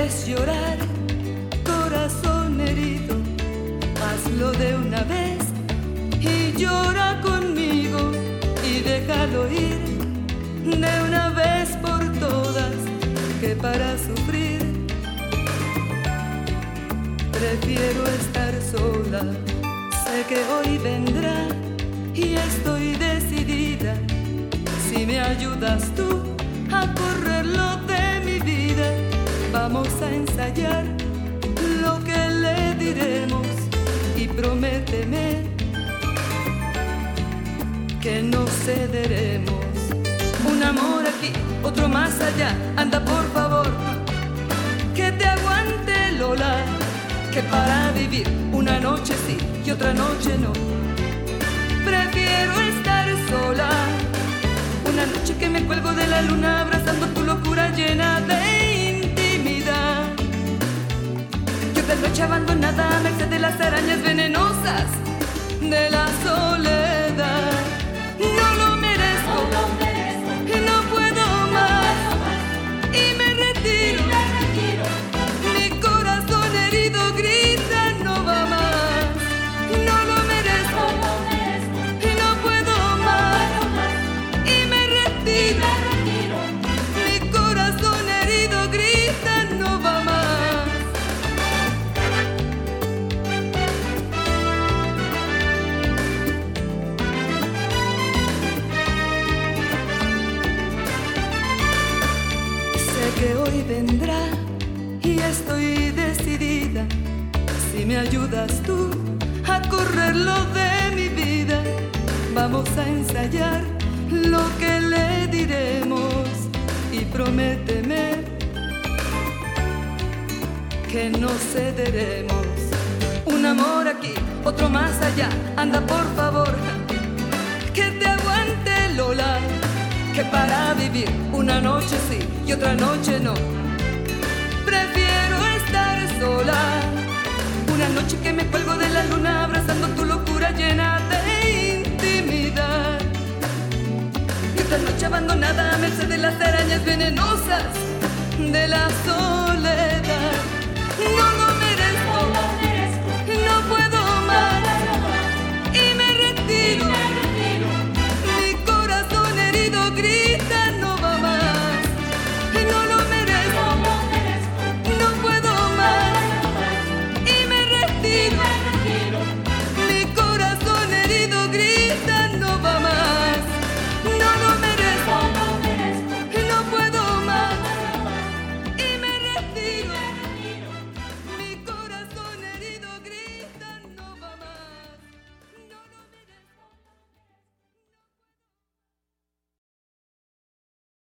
quieres llorar, corazón herido, hazlo de una vez y llora conmigo y déjalo ir de una vez por todas, que para sufrir prefiero estar sola. Sé que hoy vendrá y estoy decidida. Si me ayudas tú a correrlo de mi vida, vamos a ensayar lo que le diremos y prométeme que no cederemos. Un amor aquí, otro más allá, anda por favor, que te aguante Lola, que para vivir una noche sí y otra noche no. Prefiero estar sola, una noche que me cuelgo de la luna abrazando tu locura llena de intimidad, y otra noche abandonada a merced de las arañas venenosas de la soledad. No lo merezco, no puedo más y me retiro. Mi corazón herido grita no va más. No lo merezco, no puedo más y me retiro. Mi corazón herido grita no va más. Que hoy vendrá y estoy decidida. Si me ayudas tú a correrlo de mi vida, vamos a ensayar lo que le diremos y prométeme que no cederemos. Un amor aquí, otro más allá, anda por favor, que te aguante Lola, que para vivir una noche sí y otra noche no. Prefiero estar sola, una noche que me cuelgo de la luna abrazando tu locura llena de intimidad, y otra noche abandonada a merced de las arañas venenosas de la soledad. No